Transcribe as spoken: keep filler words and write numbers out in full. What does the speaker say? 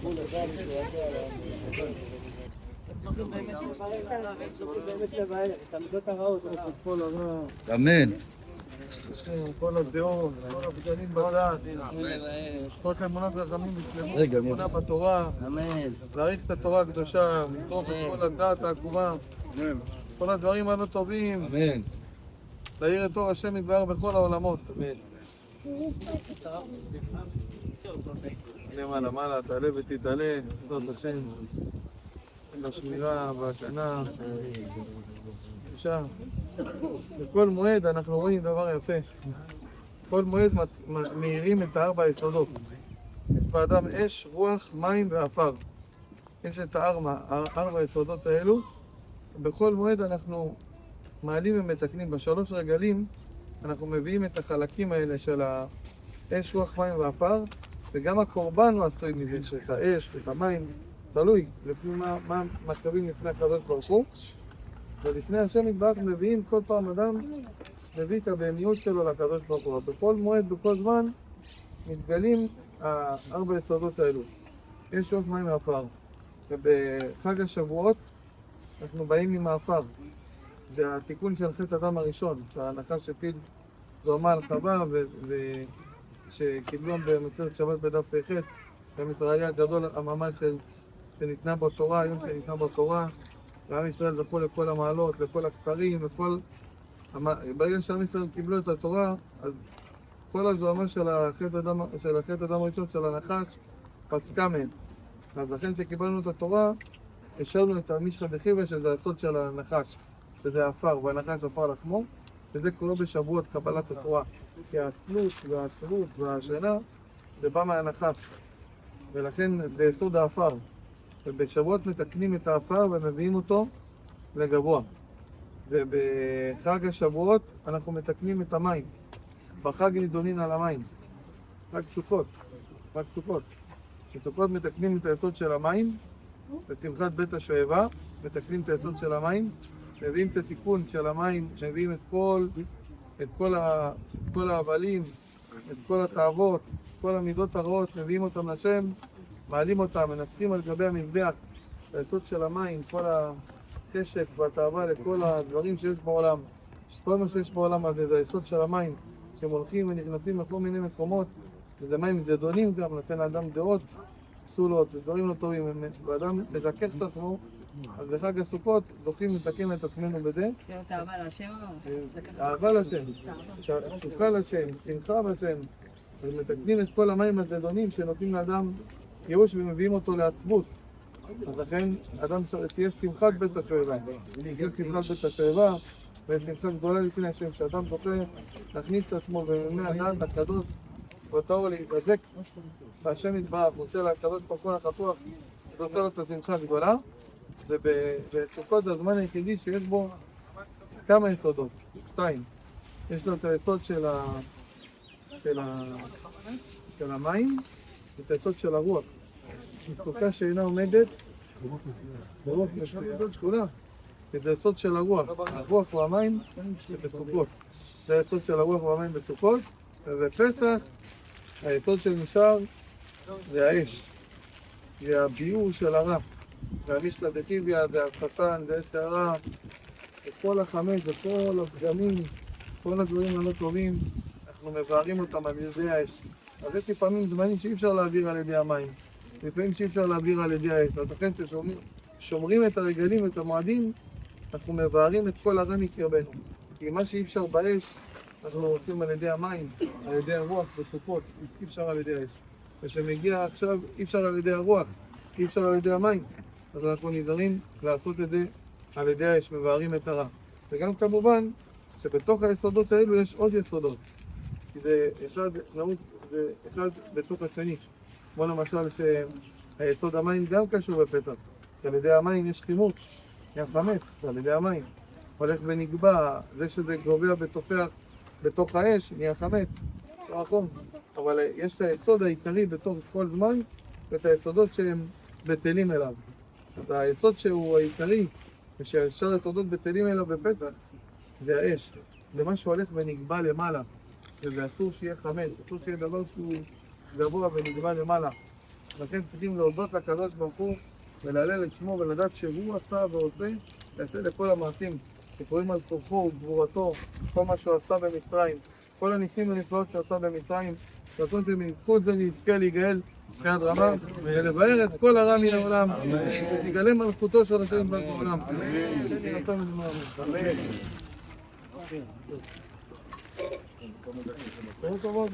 אמן. כל הדעות, כל הבגנים בדת, כל אמונת רחמים בשלמות, אמונה בתורה, להעריך את התורה הקדושה, לטרוף את כל הדת העקומה, כל הדברים הלא טובים, להאיר את אור השם יתברך בכל העולמות. למעלה, מעלה, תעלה ותתעלה, תודות השם, לשמירה והשנה. בבקשה. בכל מועד אנחנו רואים דבר יפה. כל מועד מאירים את הארבע היסודות. יש באדם אש, רוח, מים ועפר. יש את הארבע, הארבע היסודות האלו. בכל מועד אנחנו מעלים ומתקנים. בשלוש רגלים אנחנו מביאים את החלקים האלה של האש, רוח, מים ועפר, וגם הקורבן הוא עשוי מזה, שאת האש ואת המים, תלוי לפי מה, מה מקרבים לפני הקדוש ברוך הוא. ולפני השם יתברך מביאים כל פעם אדם, מביא את הבהמיות שלו לקדוש ברוך הוא. בכל מועד, בכל זמן, מתגלים הארבע יסודות האלו. יש רוח, מים ועפר. ובחג השבועות אנחנו באים עם העפר. זה התיקון של חטא אדם הראשון, שהנחש הטיל זוהמה על חווה, ושקיבלו במסכת שבת בדף פ"ח, גם ישראלי הגדול הממל של שניתנה בו תורה, היום שניתנה בו תורה, ועם ישראל זכו לכל המעלות, לכל הכתרים, וכל... ברגע שעם ישראל קיבלו את התורה, אז כל הזוהמה של החטא אדם, של החטא אדם הראשון, של הנחש, פסקה מהם. אז לכן שקיבלנו את התורה, השארנו את המשחא דחיבא, שזה הסוד של הנחש, שזה העפר, והנחש עפר לחמו, וזה קורה בשבועות קבלת התורה. כי העצלות והעצרות והשינה, זה בא מהנחש, ולכן זה יסוד העפר. ובשבועות מתקנים את העפר ומביאים אותו לגבוה. ובחג השבועות אנחנו מתקנים את המים. בחג נידונין על המים. חג סוכות. חג סוכות. בסוכות מתקנים את היסוד של המים, בשמחת בית השואבה מתקנים את היסוד של המים, מביאים את התיקון של המים, מביאים את כל, את כל, ה, כל ההבלים, את כל התאוות, כל המידות הרעות, מביאים אותם לשם, מעלים אותם, מנצחים על גבי המזבח, את היסוד של המים, כל הקשת והתאווה לכל הדברים שיש בעולם. כל מה שיש בעולם הזה זה היסוד של המים, שהם הולכים ונכנסים לכל מיני מקומות, וזה מים זדונים גם, נותן לאדם דעות, פסולות, דברים לא טובים, ואדם מזכך את עצמו, אז בחג הסוכות זוכים לתקן את עצמנו בזה. שיהיה את אהבה להשם או? אהבה להשם, תשוקה להשם, שמחה בהשם. אז מתקנים את כל המים הזדונים שנותנים לאדם ייאוש ומביאים אותו לעצבות. אז לכן אדם תהיה שמחת בית השואבה. תהיה שמחת בית השואבה, ושמחה גדולה לפני השם, שאדם זוכה להכניס את עצמו בממי הדעת הקדוש, ואותו להתחזק והשם יתברך, עושה לקדוש ברוך הוא החפוח, ועושה לו את השמחה הגדולה. ובסוכות זה הזמן היחידי שיש בו כמה יסודות, שתיים. יש לו את היסוד של, ה... של, ה... של המים ואת היסוד של הרוח. סוכה שאינה עומדת ברוח משמעות שכונה. זה היסוד של הרוח, הרוח והמים בסוכות. זה היסוד של הרוח והמים בסוכות, ובפסח היסוד של נשאר זה האש, זה הביאור של הרע. והמשקל דטיביה, זה השטן, זה שערה, וכל החמץ, וכל הפגמים, כל הדברים הלא טובים, אנחנו מבארים אותם על ידי האש. אז יש לפעמים זמנים שאי אפשר להעביר על ידי המים, לפעמים שאי אפשר להעביר על ידי האש. אז לכן ששומרים את הרגלים ואת המועדים, אנחנו מבארים את כל הרע מקרבנו. כי מה שאי אפשר באש, אנחנו עושים על ידי המים, על ידי הרוח בסוכות, אי אפשר על ידי האש. ושמגיע עכשיו, אי אפשר על ידי הרוח, אי אפשר על ידי המים. אז אנחנו נזהרים לעשות את זה על ידי האש, מבארים את הרע. וגם כמובן שבתוך היסודות האלו יש עוד יסודות. כי זה אחד, נעוד, זה אחד בתוך השני. כמו למשל שהיסוד המים גם קשור בפסח. על ידי המים יש חימות, יש חמץ, על ידי המים. הולך ונקבע, זה שזה גובע בתופח, בתוך האש, נהיה חמץ, לא החום. אבל יש את היסוד העיקרי בתוך כל זמן, ואת היסודות שהם בטלים אליו. אז היסוד שהוא העיקרי, ושאפשר יסודות בטלים אליו בפתח, זה האש. זה מה שהולך ונקבע למעלה. ואסור שיהיה חמץ, אסור שיהיה דבר שהוא גבוה ונקבע למעלה. לכן צריכים להודות לקדוש ברוך הוא ולהלל את שמו ולדעת שהוא עשה ועושה, ועשה לכל המעשים שקוראים על כוחו וגבורתו, כל מה שהוא עשה במצרים, כל הניסים והנפלאות שהוא עשה במצרים, רצון שבזכות זה נזכה להיגאל ביד רמה ולבאר את כל הרע מן העולם, ותגלה מלכותו של השם יתברך בעולם. אמן.